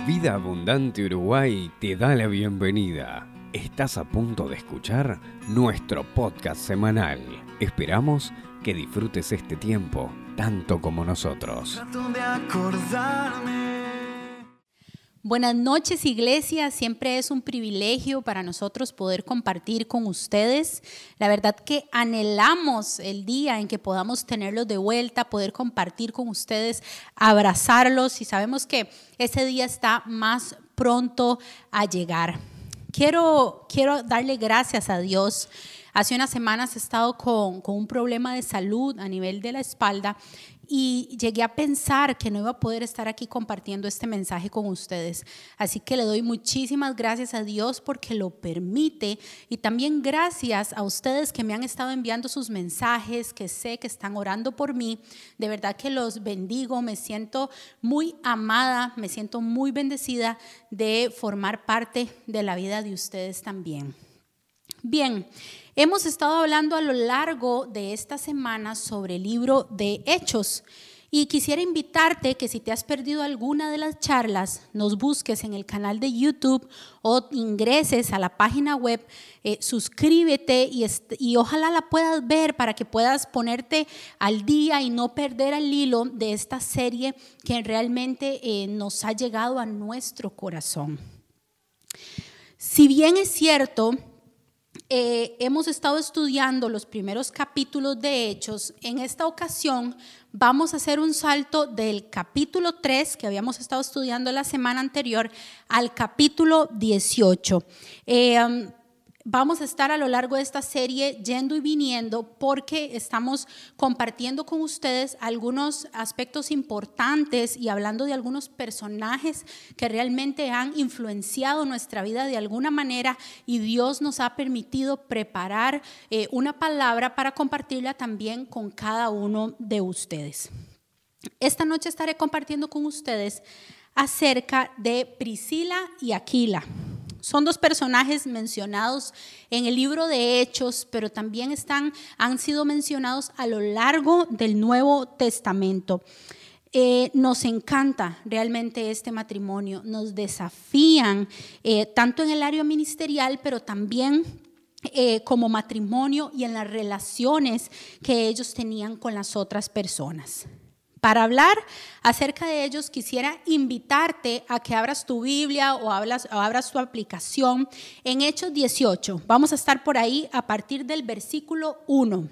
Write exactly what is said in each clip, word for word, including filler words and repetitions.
Vida Abundante Uruguay te da la bienvenida. Estás a punto de escuchar nuestro podcast semanal. Esperamos que disfrutes este tiempo tanto como nosotros. Trato de acordarme. Buenas noches, iglesia. Siempre es un privilegio para nosotros poder compartir con ustedes. La verdad que anhelamos el día en que podamos tenerlos de vuelta, poder compartir con ustedes, abrazarlos, y sabemos que ese día está más pronto a llegar. Quiero, quiero darle gracias a Dios. Hace unas semanas he estado con, con un problema de salud a nivel de la espalda y llegué a pensar que no iba a poder estar aquí compartiendo este mensaje con ustedes. Así que le doy muchísimas gracias a Dios porque lo permite, y también gracias a ustedes que me han estado enviando sus mensajes, que sé que están orando por mí. De verdad que los bendigo, me siento muy amada, me siento muy bendecida de formar parte de la vida de ustedes también. Bien, hemos estado hablando a lo largo de esta semana sobre el libro de Hechos, y quisiera invitarte que si te has perdido alguna de las charlas, nos busques en el canal de YouTube o ingreses a la página web, eh, suscríbete y, y ojalá la puedas ver para que puedas ponerte al día y no perder el hilo de esta serie que realmente eh, nos ha llegado a nuestro corazón. Si bien es cierto, Eh, hemos estado estudiando los primeros capítulos de Hechos, en esta ocasión vamos a hacer un salto del capítulo tres que habíamos estado estudiando la semana anterior al capítulo dieciocho. Eh, um, Vamos a estar a lo largo de esta serie yendo y viniendo porque estamos compartiendo con ustedes algunos aspectos importantes y hablando de algunos personajes que realmente han influenciado nuestra vida de alguna manera, y Dios nos ha permitido preparar eh, una palabra para compartirla también con cada uno de ustedes. Esta noche estaré compartiendo con ustedes acerca de Priscila y Aquila. Son dos personajes mencionados en el libro de Hechos, pero también están, han sido mencionados a lo largo del Nuevo Testamento. Eh, nos encanta realmente este matrimonio, nos desafían eh, tanto en el área ministerial, pero también eh, como matrimonio y en las relaciones que ellos tenían con las otras personas. Para hablar acerca de ellos, quisiera invitarte a que abras tu Biblia o abras, o abras tu aplicación en Hechos dieciocho. Vamos a estar por ahí a partir del versículo uno.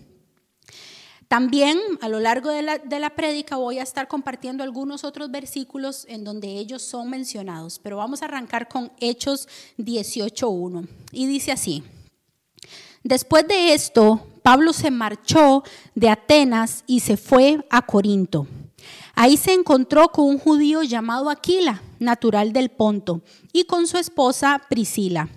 También a lo largo de la, de la prédica voy a estar compartiendo algunos otros versículos en donde ellos son mencionados, pero vamos a arrancar con Hechos dieciocho uno. Y dice así: después de esto, Pablo se marchó de Atenas y se fue a Corinto. Ahí se encontró con un judío llamado Aquila, natural del Ponto, y con su esposa Priscila.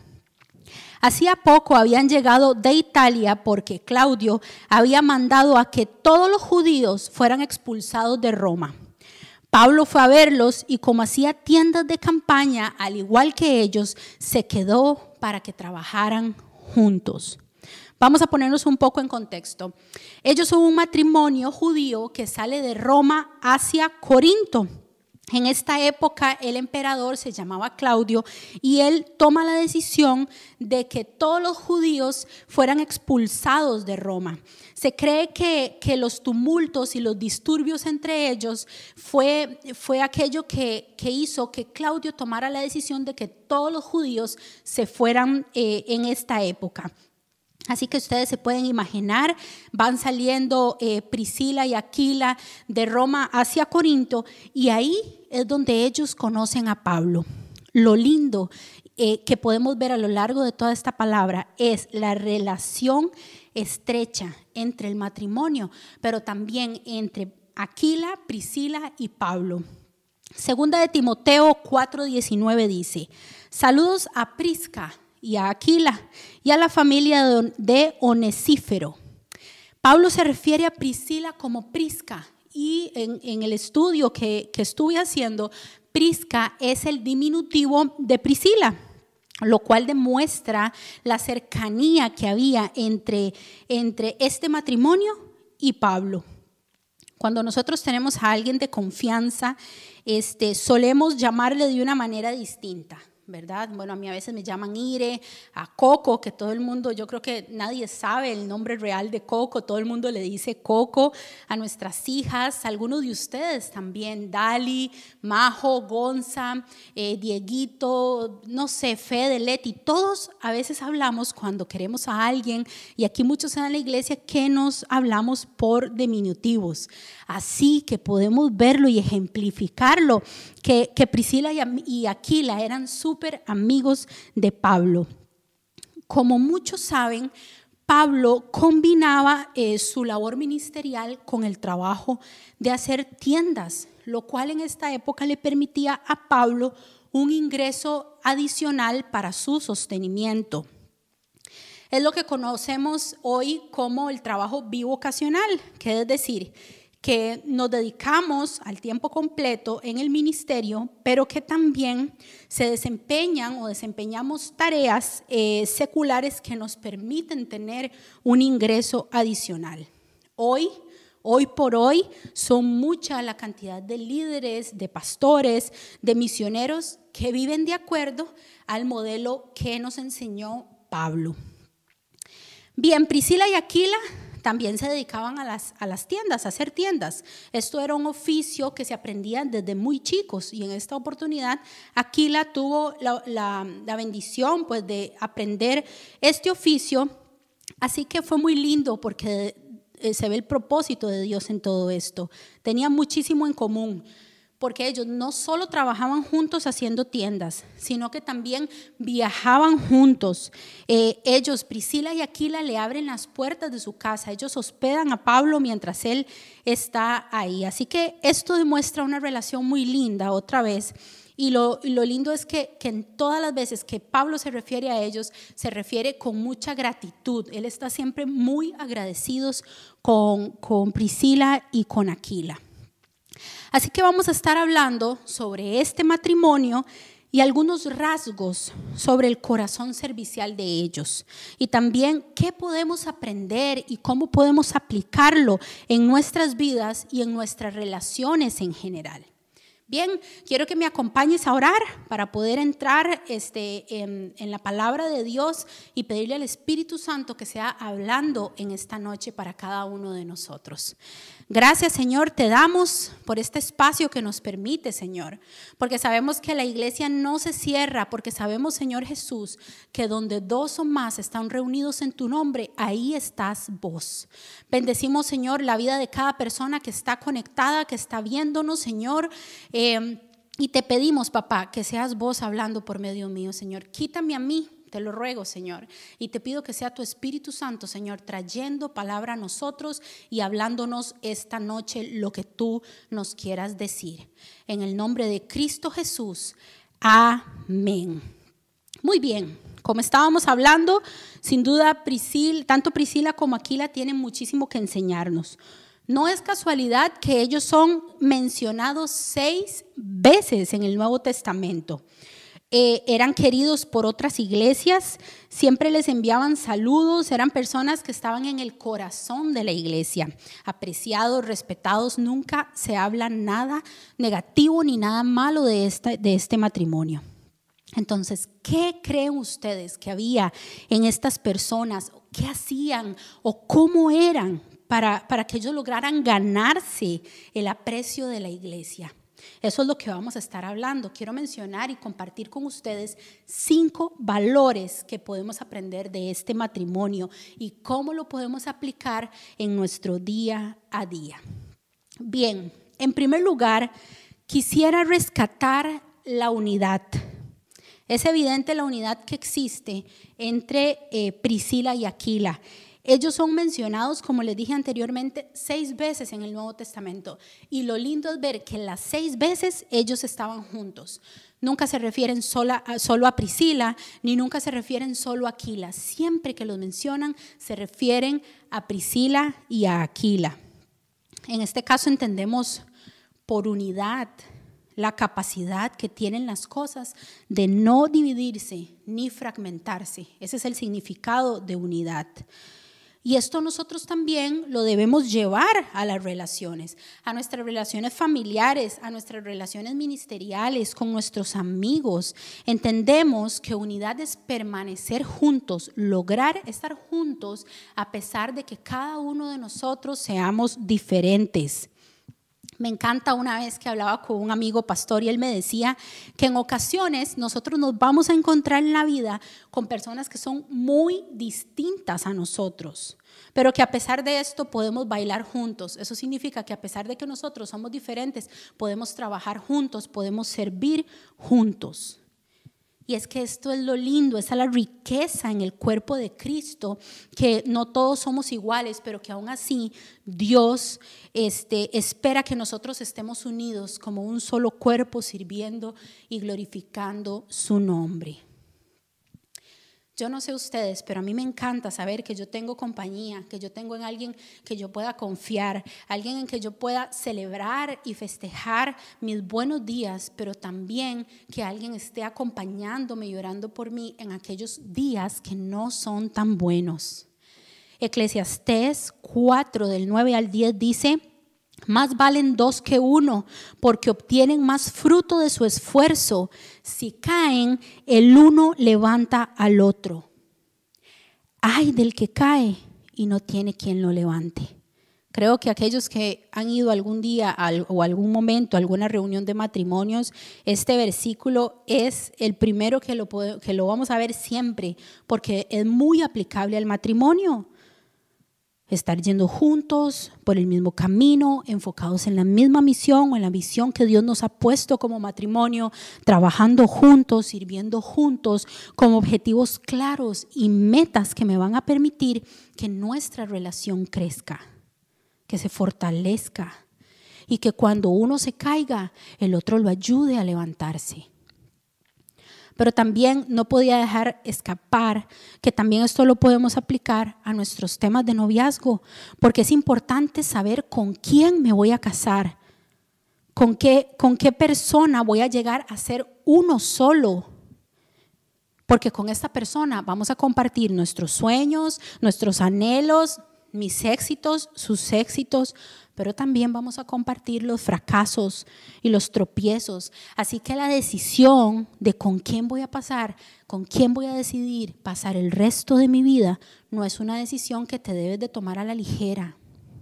Hacía poco habían llegado de Italia porque Claudio había mandado a que todos los judíos fueran expulsados de Roma. Pablo fue a verlos y, como hacía tiendas de campaña, al igual que ellos, se quedó para que trabajaran juntos. Vamos a ponernos un poco en contexto. Ellos son un matrimonio judío que sale de Roma hacia Corinto. En esta época el emperador se llamaba Claudio y él toma la decisión de que todos los judíos fueran expulsados de Roma. Se cree que, que los tumultos y los disturbios entre ellos fue, fue aquello que, que hizo que Claudio tomara la decisión de que todos los judíos se fueran eh, en esta época. Así que ustedes se pueden imaginar, van saliendo eh, Priscila y Aquila de Roma hacia Corinto, y ahí es donde ellos conocen a Pablo. Lo lindo eh, que podemos ver a lo largo de toda esta palabra es la relación estrecha entre el matrimonio, pero también entre Aquila, Priscila y Pablo. Segunda de Timoteo cuatro diecinueve dice: saludos a Prisca y a Aquila y a la familia de Onesífero. Pablo se refiere a Priscila como Prisca, y en, en el estudio que, que estuve haciendo, Prisca es el diminutivo de Priscila, lo cual demuestra la cercanía que había entre, entre este matrimonio y Pablo. Cuando nosotros tenemos a alguien de confianza, este, solemos llamarle de una manera distinta, ¿verdad? Bueno, a mí a veces me llaman Ire, a Coco, que todo el mundo, yo creo que nadie sabe el nombre real de Coco, todo el mundo le dice Coco, a nuestras hijas, algunos de ustedes también, Dali, Majo, Gonza, eh, Dieguito, no sé, Fede, Leti, todos a veces hablamos cuando queremos a alguien, y aquí muchos en la iglesia que nos hablamos por diminutivos, así que podemos verlo y ejemplificarlo, que, que Priscila y, y Aquila eran súper amigos de Pablo. Como muchos saben, Pablo combinaba eh, su labor ministerial con el trabajo de hacer tiendas, lo cual en esta época le permitía a Pablo un ingreso adicional para su sostenimiento. Es lo que conocemos hoy como el trabajo bivocacional, que es decir, que nos dedicamos al tiempo completo en el ministerio, pero que también se desempeñan o desempeñamos tareas eh, seculares que nos permiten tener un ingreso adicional. Hoy, hoy por hoy, son mucha la cantidad de líderes, de pastores, de misioneros que viven de acuerdo al modelo que nos enseñó Pablo. Bien, Priscila y Aquila también se dedicaban a las, a las tiendas, a hacer tiendas. Esto era un oficio que se aprendía desde muy chicos, y en esta oportunidad Aquila tuvo la, la, la bendición pues, de aprender este oficio, así que fue muy lindo porque eh, se ve el propósito de Dios en todo esto. Tenían muchísimo en común, porque ellos no solo trabajaban juntos haciendo tiendas, sino que también viajaban juntos. Eh, ellos, Priscila y Aquila, le abren las puertas de su casa. Ellos hospedan a Pablo mientras él está ahí. Así que esto demuestra una relación muy linda otra vez. Y lo, lo lindo es que, que en todas las veces que Pablo se refiere a ellos, se refiere con mucha gratitud. Él está siempre muy agradecido con, con Priscila y con Aquila. Así que vamos a estar hablando sobre este matrimonio y algunos rasgos sobre el corazón servicial de ellos. Y también qué podemos aprender y cómo podemos aplicarlo en nuestras vidas y en nuestras relaciones en general. Bien, quiero que me acompañes a orar para poder entrar este, en, en la palabra de Dios y pedirle al Espíritu Santo que sea hablando en esta noche para cada uno de nosotros. Gracias, Señor, te damos por este espacio que nos permite, Señor, porque sabemos que la iglesia no se cierra, porque sabemos, Señor Jesús, que donde dos o más están reunidos en tu nombre, ahí estás vos. Bendecimos, Señor, la vida de cada persona que está conectada, que está viéndonos, Señor, eh, y te pedimos, papá, que seas vos hablando por medio mío, Señor. Quítame a mí. Te lo ruego, Señor, y te pido que sea tu Espíritu Santo, Señor, trayendo palabra a nosotros y hablándonos esta noche lo que tú nos quieras decir. En el nombre de Cristo Jesús, amén. Muy bien, como estábamos hablando, sin duda Priscila, tanto Priscila como Aquila tienen muchísimo que enseñarnos. No es casualidad que ellos son mencionados seis veces en el Nuevo Testamento. Eh, eran queridos por otras iglesias, siempre les enviaban saludos, eran personas que estaban en el corazón de la iglesia, apreciados, respetados, nunca se habla nada negativo ni nada malo de este, de este matrimonio. Entonces, ¿qué creen ustedes que había en estas personas? ¿Qué hacían o cómo eran para, para que ellos lograran ganarse el aprecio de la iglesia? Eso es lo que vamos a estar hablando. Quiero mencionar y compartir con ustedes cinco valores que podemos aprender de este matrimonio y cómo lo podemos aplicar en nuestro día a día. Bien, en primer lugar, quisiera rescatar la unidad. Es evidente la unidad que existe entre eh, Priscila y Aquila. Ellos son mencionados, como les dije anteriormente, seis veces en el Nuevo Testamento. Y lo lindo es ver que las seis veces ellos estaban juntos. Nunca se refieren solo a, solo a Priscila, ni nunca se refieren solo a Aquila. Siempre que los mencionan, se refieren a Priscila y a Aquila. En este caso entendemos por unidad la capacidad que tienen las cosas de no dividirse ni fragmentarse. Ese es el significado de unidad. Y esto nosotros también lo debemos llevar a las relaciones, a nuestras relaciones familiares, a nuestras relaciones ministeriales, con nuestros amigos. Entendemos que unidad es permanecer juntos, lograr estar juntos a pesar de que cada uno de nosotros seamos diferentes. Me encanta una vez que hablaba con un amigo pastor y él me decía que en ocasiones nosotros nos vamos a encontrar en la vida con personas que son muy distintas a nosotros, pero que a pesar de esto podemos bailar juntos. Eso significa que a pesar de que nosotros somos diferentes, podemos trabajar juntos, podemos servir juntos. Y es que esto es lo lindo, esa es la riqueza en el cuerpo de Cristo, que no todos somos iguales, pero que aún así Dios este, espera que nosotros estemos unidos como un solo cuerpo, sirviendo y glorificando su nombre. Yo no sé ustedes, pero a mí me encanta saber que yo tengo compañía, que yo tengo en alguien que yo pueda confiar, alguien en que yo pueda celebrar y festejar mis buenos días, pero también que alguien esté acompañándome y orando por mí en aquellos días que no son tan buenos. Eclesiastés cuatro, del nueve al diez dice: más valen dos que uno, porque obtienen más fruto de su esfuerzo. Si caen, el uno levanta al otro. Ay del que cae y no tiene quien lo levante. Creo que aquellos que han ido algún día o algún momento a alguna reunión de matrimonios, este versículo es el primero que lo, que lo vamos a ver siempre, porque es muy aplicable al matrimonio. Estar yendo juntos por el mismo camino, enfocados en la misma misión o en la visión que Dios nos ha puesto como matrimonio, trabajando juntos, sirviendo juntos, con objetivos claros y metas que me van a permitir que nuestra relación crezca, que se fortalezca y que cuando uno se caiga, el otro lo ayude a levantarse. Pero también no podía dejar escapar que también esto lo podemos aplicar a nuestros temas de noviazgo, porque es importante saber con quién me voy a casar, con qué, con qué persona voy a llegar a ser uno solo. Porque con esta persona vamos a compartir nuestros sueños, nuestros anhelos, mis éxitos, sus éxitos, pero también vamos a compartir los fracasos y los tropiezos. Así que la decisión de con quién voy a pasar, con quién voy a decidir pasar el resto de mi vida, no es una decisión que te debes de tomar a la ligera.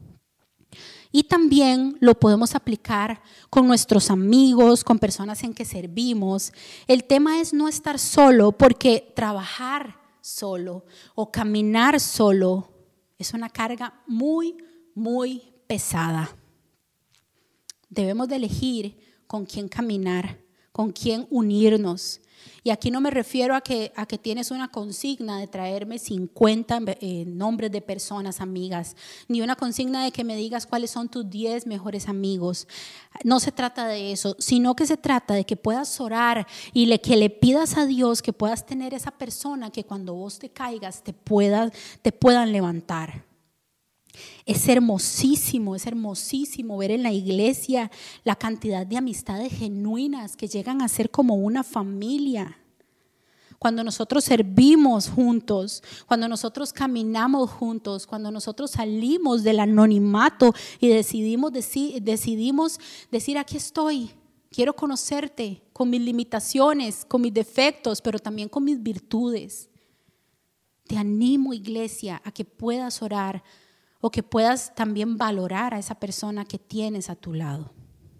Y también lo podemos aplicar con nuestros amigos, con personas en que servimos. El tema es no estar solo, porque trabajar solo o caminar solo es una carga muy, muy pesada. Debemos de elegir con quién caminar, con quién unirnos. Y aquí no me refiero a que, a que tienes una consigna de traerme cincuenta eh, nombres de personas amigas, ni una consigna de que me digas cuáles son tus diez mejores amigos. No se trata de eso, sino que se trata de que puedas orar y le, que le pidas a Dios que puedas tener esa persona que cuando vos te caigas te, pueda, te puedan levantar. Es hermosísimo, es hermosísimo ver en la iglesia la cantidad de amistades genuinas que llegan a ser como una familia. Cuando nosotros servimos juntos, cuando nosotros caminamos juntos, cuando nosotros salimos del anonimato y decidimos decir, decidimos decir aquí estoy, quiero conocerte con mis limitaciones, con mis defectos, pero también con mis virtudes. Te animo, iglesia, a que puedas orar o que puedas también valorar a esa persona que tienes a tu lado.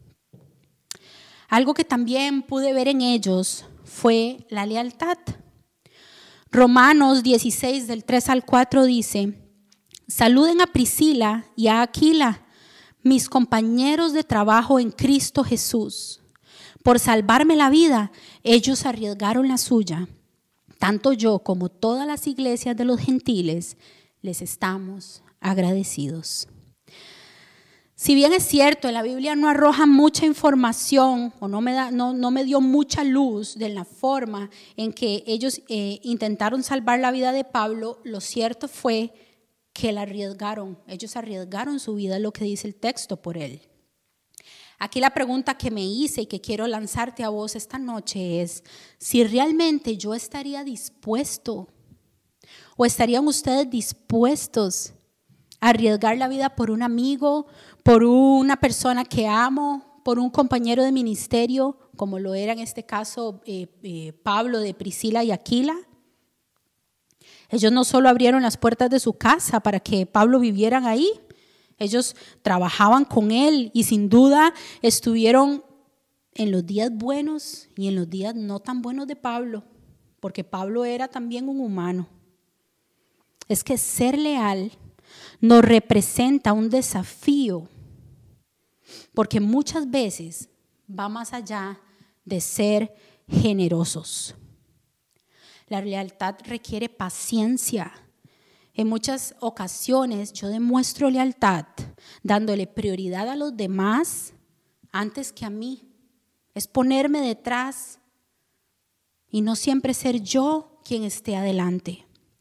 Algo que también pude ver en ellos fue la lealtad. Romanos dieciséis, del tres al cuatro dice: saluden a Priscila y a Aquila, mis compañeros de trabajo en Cristo Jesús. Por salvarme la vida, ellos arriesgaron la suya. Tanto yo como todas las iglesias de los gentiles les estamos agradecidos. Si bien es cierto, en la Biblia no arroja mucha información o no me, da, no, no me dio mucha luz de la forma en que ellos eh, intentaron salvar la vida de Pablo, lo cierto fue que la arriesgaron. Ellos arriesgaron su vida, es lo que dice el texto, por él. Aquí la pregunta que me hice y que quiero lanzarte a vos esta noche es si realmente yo estaría dispuesto ¿O estarían ustedes dispuestos a arriesgar la vida por un amigo, por una persona que amo, por un compañero de ministerio, como lo era en este caso eh, eh, Pablo de Priscila y Aquila? Ellos no solo abrieron las puertas de su casa para que Pablo viviera ahí, ellos trabajaban con él y sin duda estuvieron en los días buenos y en los días no tan buenos de Pablo, porque Pablo era también un humano. Es que ser leal nos representa un desafío, porque muchas veces va más allá de ser generosos. La lealtad requiere paciencia. En muchas ocasiones yo demuestro lealtad dándole prioridad a los demás antes que a mí. Es ponerme detrás y no siempre ser yo quien esté adelante.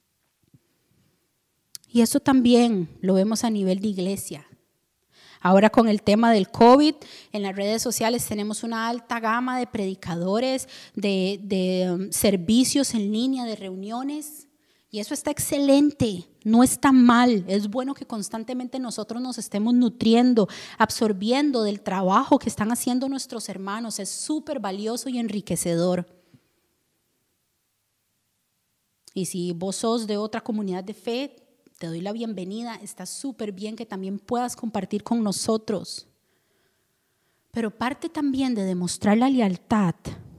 Y eso también lo vemos a nivel de iglesia. Ahora con el tema del COVID, en las redes sociales tenemos una alta gama de predicadores, de, de um, servicios en línea, de reuniones. Y eso está excelente, no está mal. Es bueno que constantemente nosotros nos estemos nutriendo, absorbiendo del trabajo que están haciendo nuestros hermanos. Es súper valioso y enriquecedor. Y si vos sos de otra comunidad de fe, te doy la bienvenida. Está súper bien que también puedas compartir con nosotros. Pero parte también de demostrar la lealtad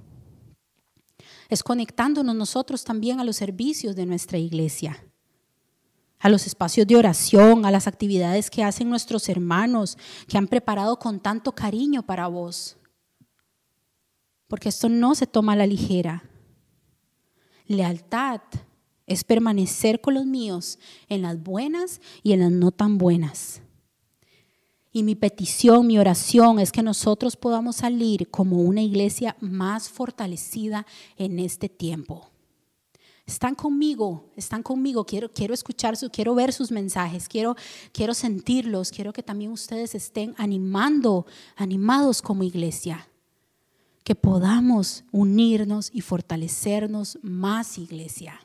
es conectándonos nosotros también a los servicios de nuestra iglesia, a los espacios de oración, a las actividades que hacen nuestros hermanos, que han preparado con tanto cariño para vos. Porque esto no se toma a la ligera. Lealtad es permanecer con los míos en las buenas y en las no tan buenas. Y mi petición, mi oración es que nosotros podamos salir como una iglesia más fortalecida en este tiempo. Están conmigo, están conmigo, quiero, quiero escuchar, su, quiero ver sus mensajes, quiero, quiero sentirlos, quiero que también ustedes estén animando, animados como iglesia. Que podamos unirnos y fortalecernos más, iglesia.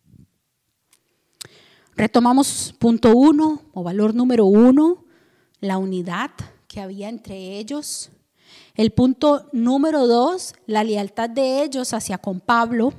Retomamos punto uno o valor número uno, la unidad que había entre ellos. El punto número dos, la lealtad de ellos hacia con Pablo.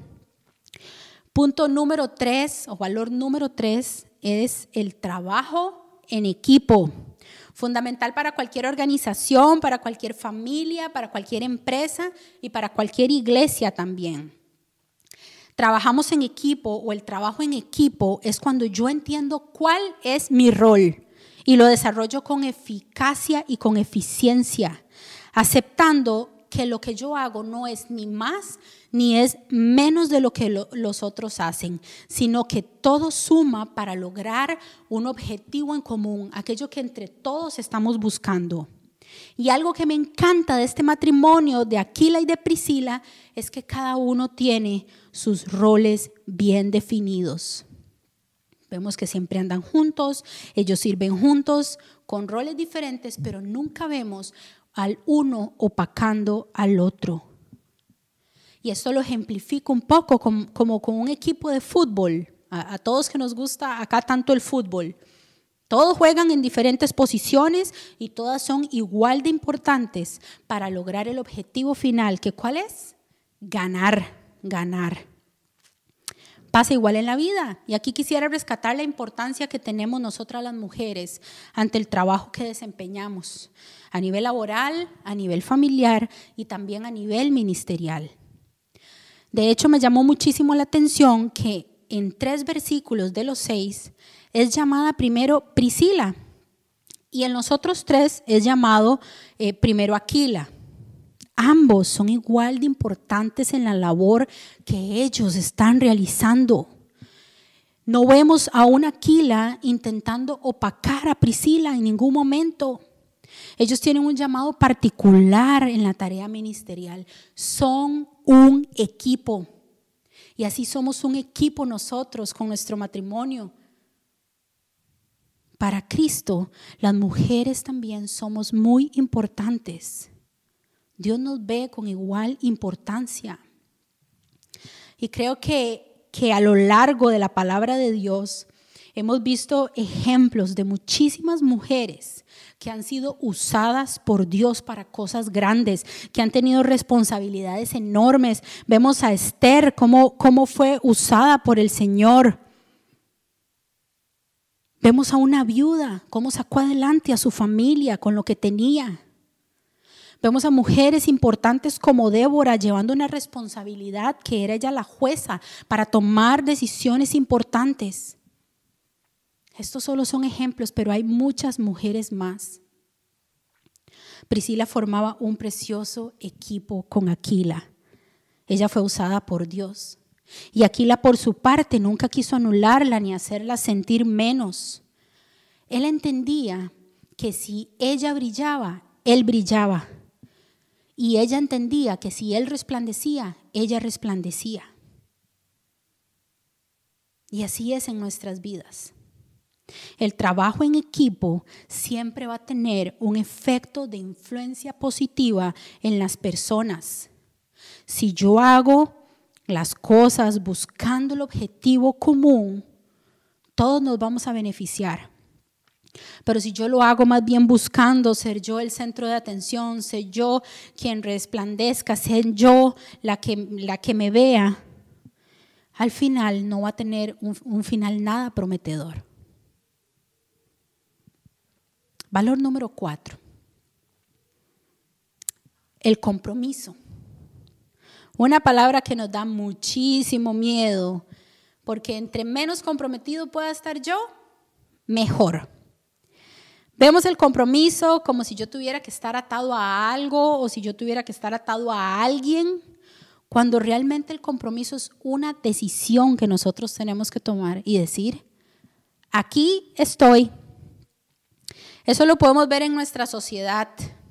Punto número tres o valor número tres es el trabajo en equipo. Fundamental para cualquier organización, para cualquier familia, para cualquier empresa y para cualquier iglesia también. Trabajamos en equipo o el trabajo en equipo es cuando yo entiendo cuál es mi rol y lo desarrollo con eficacia y con eficiencia, aceptando que lo que yo hago no es ni más ni es menos de lo que lo, los otros hacen, sino que todo suma para lograr un objetivo en común, aquello que entre todos estamos buscando. Y algo que me encanta de este matrimonio de Aquila y de Priscila es que cada uno tiene sus roles bien definidos. Vemos que siempre andan juntos, ellos sirven juntos con roles diferentes, pero nunca vemos al uno opacando al otro. Y esto lo ejemplifico un poco como, como con un equipo de fútbol. A, a todos que nos gusta acá tanto el fútbol. Todos juegan en diferentes posiciones y todas son igual de importantes para lograr el objetivo final, que ¿cuál es? Ganar, ganar. Pasa igual en la vida. Y aquí quisiera rescatar la importancia que tenemos nosotras las mujeres ante el trabajo que desempeñamos a nivel laboral, a nivel familiar y también a nivel ministerial. De hecho, me llamó muchísimo la atención que en tres versículos de los seis es llamada primero Priscila y en los otros tres es llamado eh, primero Aquila. Ambos son igual de importantes en la labor que ellos están realizando. No vemos a una Aquila intentando opacar a Priscila en ningún momento. Ellos tienen un llamado particular en la tarea ministerial. Son un equipo. Y así somos un equipo nosotros con nuestro matrimonio. Para Cristo, las mujeres también somos muy importantes. Dios nos ve con igual importancia. Y creo que que a lo largo de la palabra de Dios hemos visto ejemplos de muchísimas mujeres que han sido usadas por Dios para cosas grandes, que han tenido responsabilidades enormes. Vemos a Esther, cómo, cómo fue usada por el Señor. Vemos a una viuda, cómo sacó adelante a su familia con lo que tenía. Vemos a mujeres importantes como Débora llevando una responsabilidad que era ella la jueza para tomar decisiones importantes. Estos solo son ejemplos, pero hay muchas mujeres más. Priscila formaba un precioso equipo con Aquila. Ella fue usada por Dios. Y Aquila, por su parte, nunca quiso anularla ni hacerla sentir menos. Él entendía que si ella brillaba, él brillaba. Y ella entendía que si él resplandecía, ella resplandecía. Y así es en nuestras vidas. El trabajo en equipo siempre va a tener un efecto de influencia positiva en las personas. Si yo hago las cosas buscando el objetivo común, todos nos vamos a beneficiar. Pero si yo lo hago más bien buscando ser yo el centro de atención, ser yo quien resplandezca, ser yo la que, la que me vea, al final no va a tener un, un final nada prometedor. Valor número cuatro, el compromiso. Una palabra que nos da muchísimo miedo, porque entre menos comprometido pueda estar yo, mejor. Vemos el compromiso como si yo tuviera que estar atado a algo o si yo tuviera que estar atado a alguien, cuando realmente el compromiso es una decisión que nosotros tenemos que tomar y decir, aquí estoy. Eso lo podemos ver en nuestra sociedad.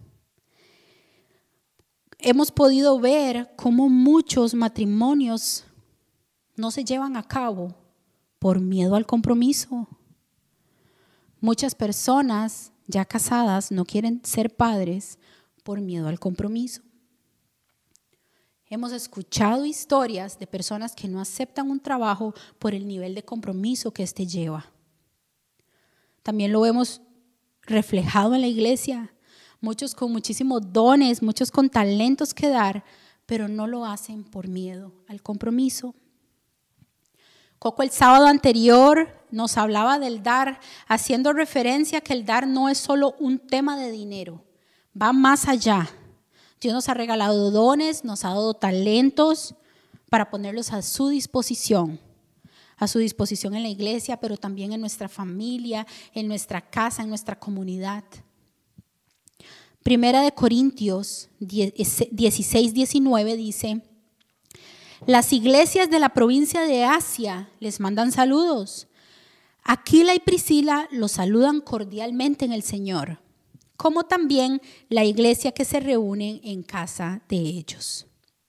Hemos podido ver cómo muchos matrimonios no se llevan a cabo por miedo al compromiso. Muchas personas ya casadas no quieren ser padres por miedo al compromiso. Hemos escuchado historias de personas que no aceptan un trabajo por el nivel de compromiso que éste lleva. También lo vemos reflejado en la iglesia, muchos con muchísimos dones, muchos con talentos que dar, pero no lo hacen por miedo al compromiso. Coco el sábado anterior nos hablaba del dar, haciendo referencia a que el dar no es solo un tema de dinero, va más allá. Dios nos ha regalado dones, nos ha dado talentos para ponerlos a su disposición. A su disposición en la iglesia, pero también en nuestra familia, en nuestra casa, en nuestra comunidad. Primera de Corintios dieciséis, diecinueve dice, las iglesias de la provincia de Asia les mandan saludos. Aquila y Priscila los saludan cordialmente en el Señor, como también la iglesia que se reúne en casa de ellos.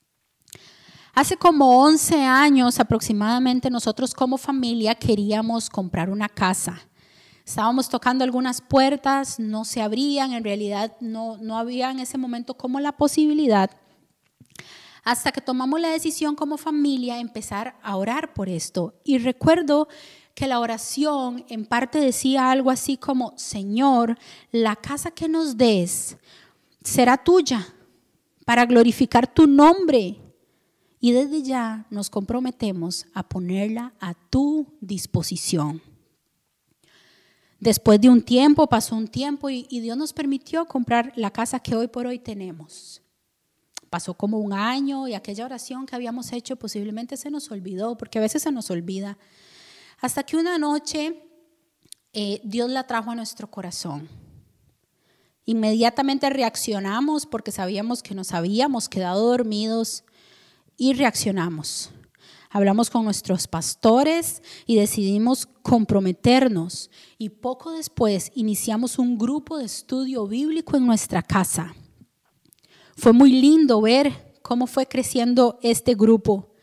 Hace como once años aproximadamente nosotros como familia queríamos comprar una casa. Estábamos tocando algunas puertas, no se abrían, en realidad no, no había en ese momento como la posibilidad. Hasta que tomamos la decisión como familia empezar a orar por esto. Y recuerdo que la oración en parte decía algo así como, Señor, la casa que nos des será tuya para glorificar tu nombre. Y desde ya nos comprometemos a ponerla a tu disposición. Después de un tiempo, pasó un tiempo y, y Dios nos permitió comprar la casa que hoy por hoy tenemos. Pasó como un año y aquella oración que habíamos hecho posiblemente se nos olvidó, porque a veces se nos olvida. Hasta que una noche eh, Dios la trajo a nuestro corazón. Inmediatamente reaccionamos porque sabíamos que nos habíamos quedado dormidos. Y reaccionamos. Hablamos con nuestros pastores y decidimos comprometernos. Y poco después iniciamos un grupo de estudio bíblico en nuestra casa. Fue muy lindo ver cómo fue creciendo este grupo.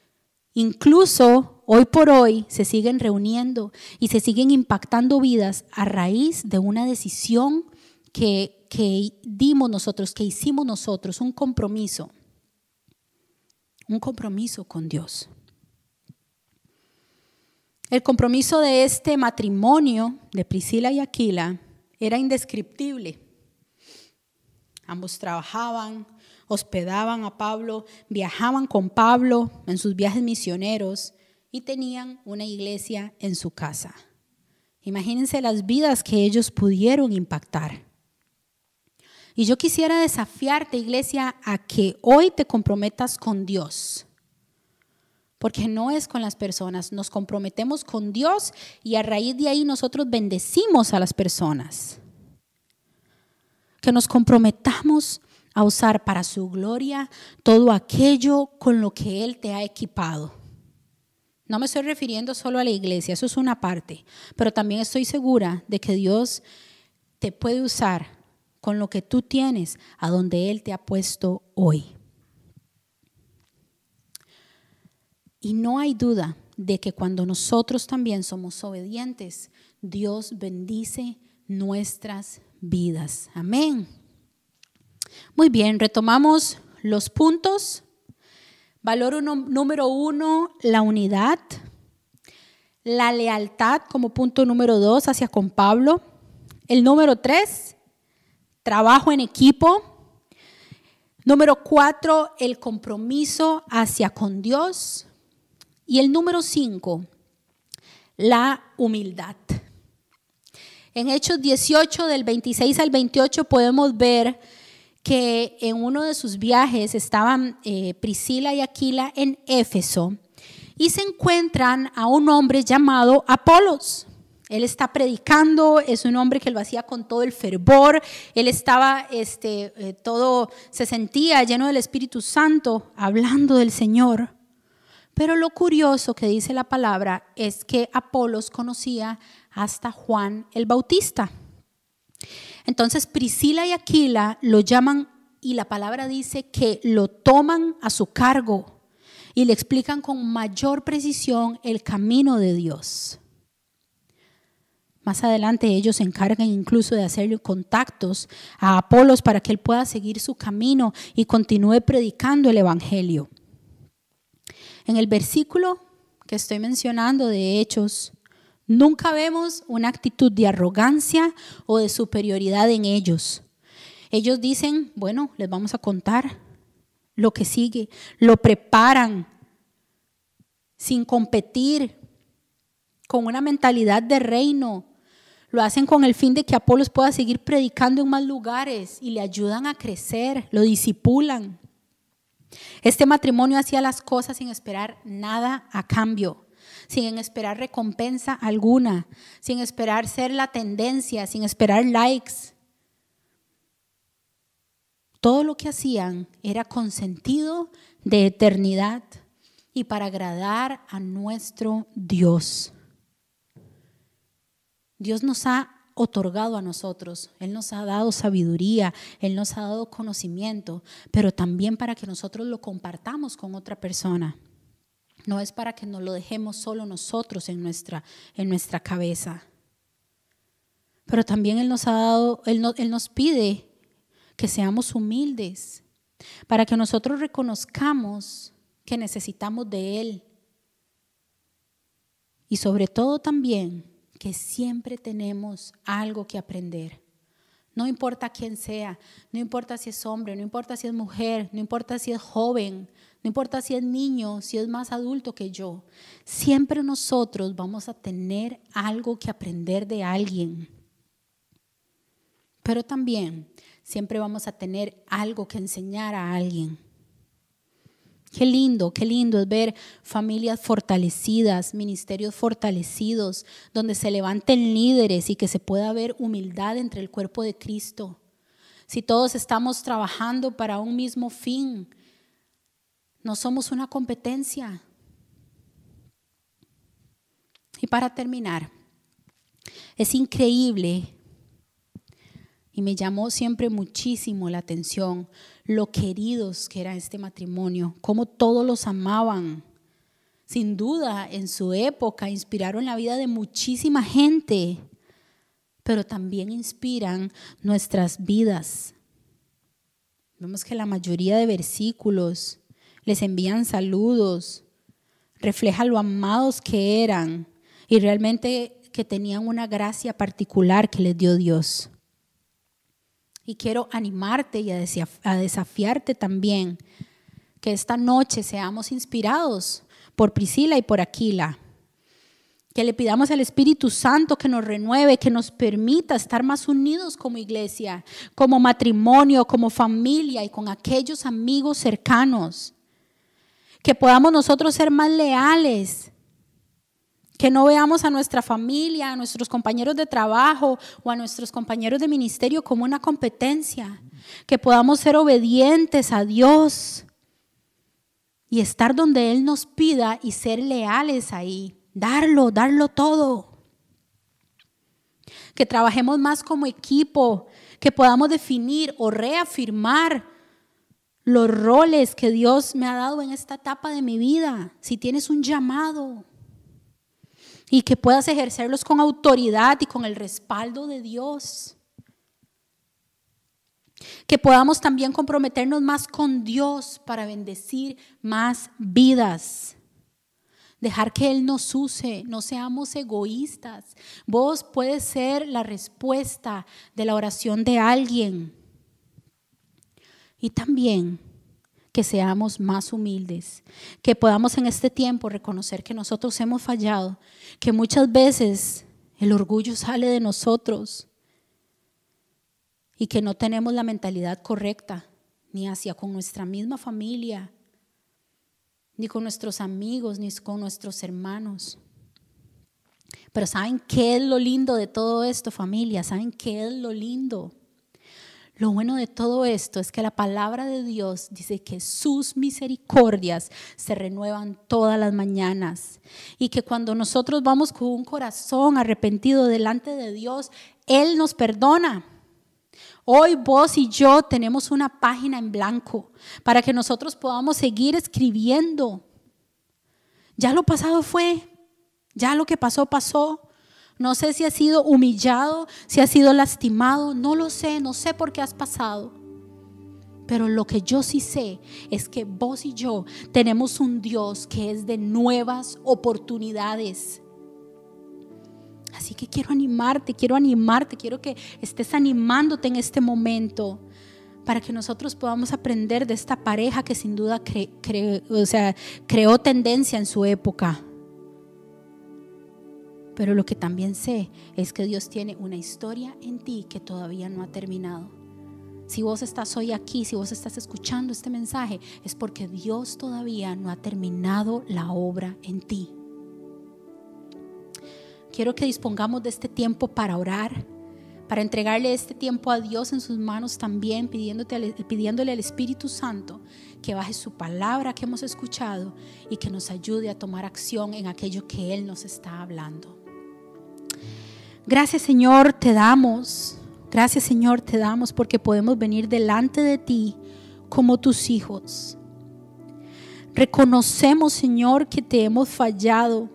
Incluso hoy por hoy se siguen reuniendo y se siguen impactando vidas a raíz de una decisión que, que dimos nosotros, que hicimos nosotros, un compromiso. Un compromiso con Dios. El compromiso de este matrimonio de Priscila y Aquila era indescriptible. Ambos trabajaban, hospedaban a Pablo, viajaban con Pablo en sus viajes misioneros y tenían una iglesia en su casa. Imagínense las vidas que ellos pudieron impactar. Y yo quisiera desafiarte, iglesia, a que hoy te comprometas con Dios. Porque no es con las personas, nos comprometemos con Dios y a raíz de ahí nosotros bendecimos a las personas. Que nos comprometamos a usar para su gloria todo aquello con lo que Él te ha equipado. No me estoy refiriendo solo a la iglesia, eso es una parte, pero también estoy segura de que Dios te puede usar con lo que tú tienes a donde Él te ha puesto hoy. Y no hay duda de que cuando nosotros también somos obedientes, Dios bendice nuestras vidas. Amén. Muy bien, retomamos los puntos. Valor uno, número uno, la unidad. La lealtad como punto número dos hacia con Pablo. El número tres, trabajo en equipo. Número cuatro, el compromiso hacia con Dios. Y el número cinco, la humildad. En Hechos dieciocho, del veintiséis al veintiocho, podemos ver que en uno de sus viajes estaban eh, Priscila y Aquila en Éfeso y se encuentran a un hombre llamado Apolos. Él está predicando, es un hombre que lo hacía con todo el fervor, él estaba, este, eh, todo, se sentía lleno del Espíritu Santo hablando del Señor. Pero lo curioso que dice la palabra es que Apolos conocía hasta Juan el Bautista. Entonces Priscila y Aquila lo llaman y la palabra dice que lo toman a su cargo y le explican con mayor precisión el camino de Dios. Más adelante ellos se encargan incluso de hacerle contactos a Apolos para que él pueda seguir su camino y continúe predicando el evangelio. En el versículo que estoy mencionando de Hechos, nunca vemos una actitud de arrogancia o de superioridad en ellos. Ellos dicen, bueno, les vamos a contar lo que sigue. Lo preparan sin competir, con una mentalidad de reino. Lo hacen con el fin de que Apolos pueda seguir predicando en más lugares y le ayudan a crecer, lo disipulan. Este matrimonio hacía las cosas sin esperar nada a cambio, sin esperar recompensa alguna, sin esperar ser la tendencia, sin esperar likes. Todo lo que hacían era con sentido de eternidad y para agradar a nuestro Dios. Dios nos ha otorgado a nosotros, Él nos ha dado sabiduría, Él nos ha dado conocimiento, pero también para que nosotros lo compartamos con otra persona. No es para que nos lo dejemos solo nosotros en nuestra, en nuestra cabeza. Pero también Él nos ha dado, Él, no, Él nos pide que seamos humildes, para que nosotros reconozcamos que necesitamos de Él. Y sobre todo también que siempre tenemos algo que aprender. No importa quién sea, no importa si es hombre, no importa si es mujer, no importa si es joven, no importa si es niño, si es más adulto que yo. Siempre nosotros vamos a tener algo que aprender de alguien. Pero también siempre vamos a tener algo que enseñar a alguien. Qué lindo, qué lindo es ver familias fortalecidas, ministerios fortalecidos, donde se levanten líderes y que se pueda ver humildad entre el cuerpo de Cristo. Si todos estamos trabajando para un mismo fin, no somos una competencia. Y para terminar, es increíble y me llamó siempre muchísimo la atención lo queridos que era este matrimonio, cómo todos los amaban. Sin duda, en su época inspiraron la vida de muchísima gente, pero también inspiran nuestras vidas. Vemos que la mayoría de versículos les envían saludos, refleja lo amados que eran y realmente que tenían una gracia particular que les dio Dios. Y quiero animarte y a desafiarte también que esta noche seamos inspirados por Priscila y por Aquila. Que le pidamos al Espíritu Santo que nos renueve, que nos permita estar más unidos como iglesia, como matrimonio, como familia y con aquellos amigos cercanos. Que podamos nosotros ser más leales. Que no veamos a nuestra familia, a nuestros compañeros de trabajo o a nuestros compañeros de ministerio como una competencia. Que podamos ser obedientes a Dios y estar donde Él nos pida y ser leales ahí. Darlo, darlo todo. Que trabajemos más como equipo, que podamos definir o reafirmar los roles que Dios me ha dado en esta etapa de mi vida. Si tienes un llamado. Y que puedas ejercerlos con autoridad y con el respaldo de Dios. Que podamos también comprometernos más con Dios para bendecir más vidas. Dejar que Él nos use, no seamos egoístas. Vos puedes ser la respuesta de la oración de alguien. Y también que seamos más humildes, que podamos en este tiempo reconocer que nosotros hemos fallado, que muchas veces el orgullo sale de nosotros y que no tenemos la mentalidad correcta, ni hacia con nuestra misma familia, ni con nuestros amigos, ni con nuestros hermanos. Pero ¿saben qué es lo lindo de todo esto, familia? ¿Saben qué es lo lindo? Lo bueno de todo esto es que la palabra de Dios dice que sus misericordias se renuevan todas las mañanas y que cuando nosotros vamos con un corazón arrepentido delante de Dios, Él nos perdona. Hoy vos y yo tenemos una página en blanco para que nosotros podamos seguir escribiendo. Ya lo pasado fue, ya lo que pasó, pasó. No sé si has sido humillado, si has sido lastimado, no lo sé, no sé por qué has pasado. Pero lo que yo sí sé es que vos y yo tenemos un Dios que es de nuevas oportunidades. Así que quiero animarte, quiero animarte, quiero que estés animándote en este momento para que nosotros podamos aprender de esta pareja que sin duda cre, cre, o sea, creó tendencia en su época. Pero lo que también sé es que Dios tiene una historia en ti que todavía no ha terminado. Si vos estás hoy aquí, si vos estás escuchando este mensaje, es porque Dios todavía no ha terminado la obra en ti. Quiero que dispongamos de este tiempo para orar, para entregarle este tiempo a Dios en sus manos también, pidiéndote, pidiéndole al Espíritu Santo que baje su palabra que hemos escuchado y que nos ayude a tomar acción en aquello que Él nos está hablando. Gracias, Señor, te damos. Gracias, Señor, te damos porque podemos venir delante de ti como tus hijos. Reconocemos, Señor, que te hemos fallado.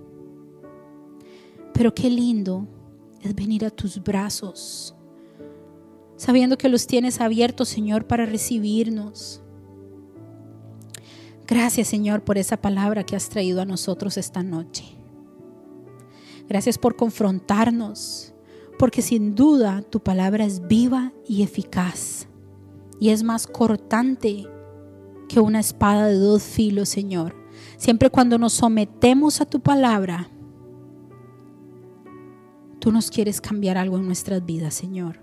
Pero qué lindo es venir a tus brazos, sabiendo que los tienes abiertos, Señor, para recibirnos. Gracias, Señor, por esa palabra que has traído a nosotros esta noche. Gracias por confrontarnos, porque sin duda tu palabra es viva y eficaz y es más cortante que una espada de dos filos, Señor. Siempre cuando nos sometemos a tu palabra, tú nos quieres cambiar algo en nuestras vidas, Señor.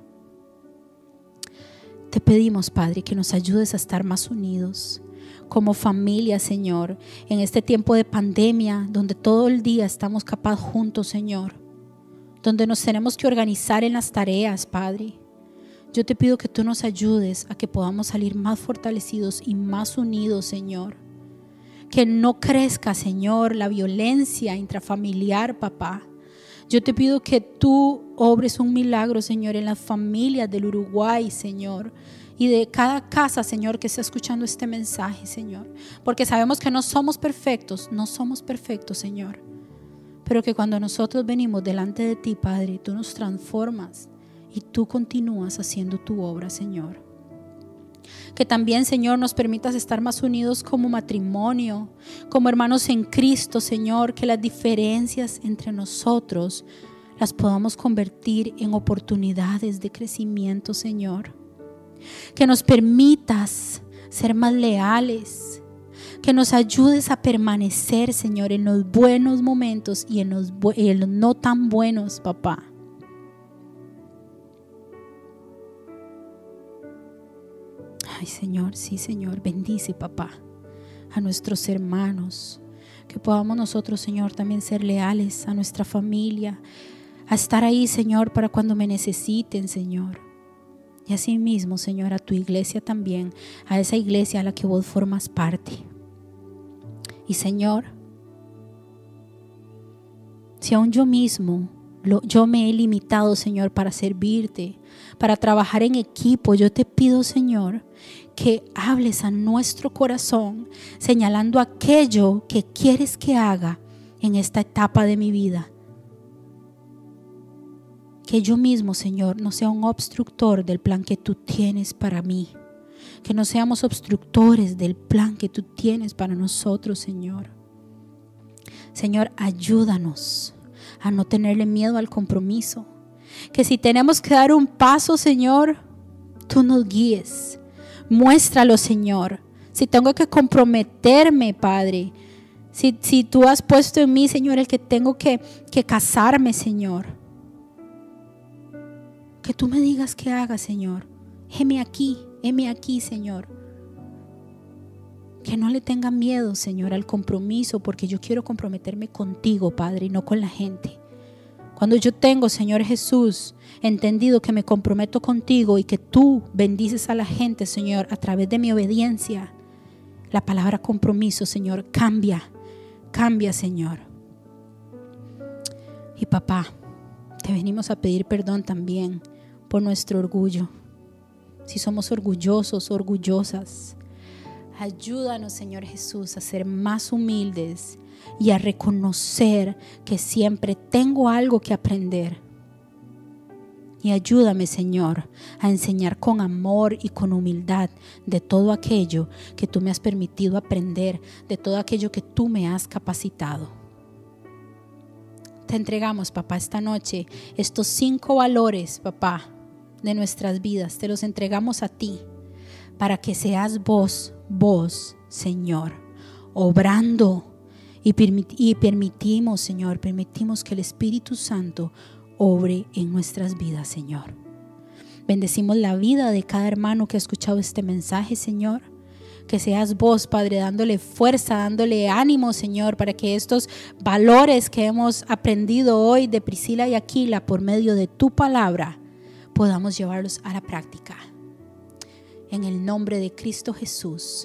Te pedimos, Padre, que nos ayudes a estar más unidos como familia, Señor, en este tiempo de pandemia, donde todo el día estamos capaz juntos, Señor, donde nos tenemos que organizar en las tareas, Padre. Yo te pido que tú nos ayudes a que podamos salir más fortalecidos y más unidos, Señor. Que no crezca, Señor, la violencia intrafamiliar, papá. Yo te pido que tú obres un milagro, Señor, en las familias del Uruguay, Señor, y de cada casa, Señor, que está escuchando este mensaje, Señor. Porque sabemos que no somos perfectos, no somos perfectos, Señor. Pero que cuando nosotros venimos delante de ti, Padre, tú nos transformas y tú continúas haciendo tu obra, Señor. Que también, Señor, nos permitas estar más unidos como matrimonio, como hermanos en Cristo, Señor. Que las diferencias entre nosotros las podamos convertir en oportunidades de crecimiento, Señor. Que nos permitas ser más leales. Que nos ayudes a permanecer, Señor, en los buenos momentos y en los, bu- en los no tan buenos, papá. Ay, Señor, sí, Señor, bendice, papá, a nuestros hermanos. Que podamos nosotros, Señor, también ser leales a nuestra familia, a estar ahí, Señor, para cuando me necesiten, Señor. Y así mismo, Señor, a tu iglesia también, a esa iglesia a la que vos formas parte. Y, Señor, si aún yo mismo, lo, yo me he limitado, Señor, para servirte, para trabajar en equipo, yo te pido, Señor, que hables a nuestro corazón, señalando aquello que quieres que haga en esta etapa de mi vida. Que yo mismo, Señor, no sea un obstructor del plan que tú tienes para mí. Que no seamos obstructores del plan que tú tienes para nosotros, Señor. Señor, ayúdanos a no tenerle miedo al compromiso. Que si tenemos que dar un paso, Señor, tú nos guíes. Muéstralo, Señor. Si tengo que comprometerme, Padre. Si, si tú has puesto en mí, Señor, el que tengo que, que casarme, Señor. Que tú me digas qué haga, Señor. Heme aquí, heme aquí, Señor. Que no le tenga miedo, Señor, al compromiso, porque yo quiero comprometerme contigo, Padre, y no con la gente. Cuando yo tengo, Señor Jesús, entendido que me comprometo contigo y que tú bendices a la gente, Señor, a través de mi obediencia, la palabra compromiso, Señor, cambia, cambia, Señor. Y papá, te venimos a pedir perdón también por nuestro orgullo. Si somos orgullosos, orgullosas, ayúdanos, Señor Jesús, a ser más humildes y a reconocer que siempre tengo algo que aprender. Y ayúdame, Señor, a enseñar con amor y con humildad de todo aquello que tú me has permitido aprender, de todo aquello que tú me has capacitado. Te entregamos, papá, esta noche estos cinco valores, papá, de nuestras vidas. Te los entregamos a ti para que seas vos, vos, Señor, obrando y, permit- y permitimos, Señor, permitimos que el Espíritu Santo obre en nuestras vidas, Señor. Bendecimos la vida de cada hermano que ha escuchado este mensaje, Señor. Que seas vos, Padre, dándole fuerza, dándole ánimo, Señor, para que estos valores que hemos aprendido hoy de Priscila y Aquila por medio de tu palabra podamos llevarlos a la práctica. En el nombre de Cristo Jesús.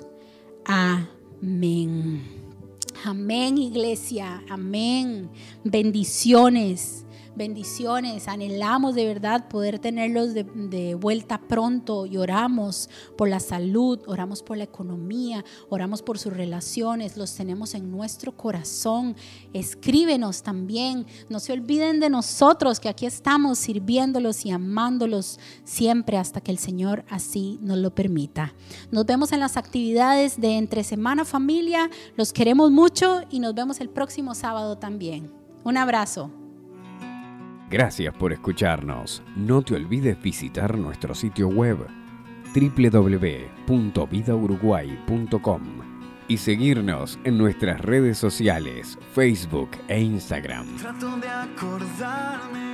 Amén. Amén, iglesia. Amén. Bendiciones. Bendiciones, anhelamos de verdad poder tenerlos de, de vuelta pronto y oramos por la salud, oramos por la economía, oramos por sus relaciones, los tenemos en nuestro corazón. Escríbenos también, no se olviden de nosotros que aquí estamos sirviéndolos y amándolos siempre hasta que el Señor así nos lo permita. Nos vemos en las actividades de Entre Semana Familia, los queremos mucho y nos vemos el próximo sábado también. Un abrazo. Gracias por escucharnos. No te olvides visitar nuestro sitio web doble u doble u doble u punto vida uruguay punto com y seguirnos en nuestras redes sociales, Facebook e Instagram. Trato de acordarme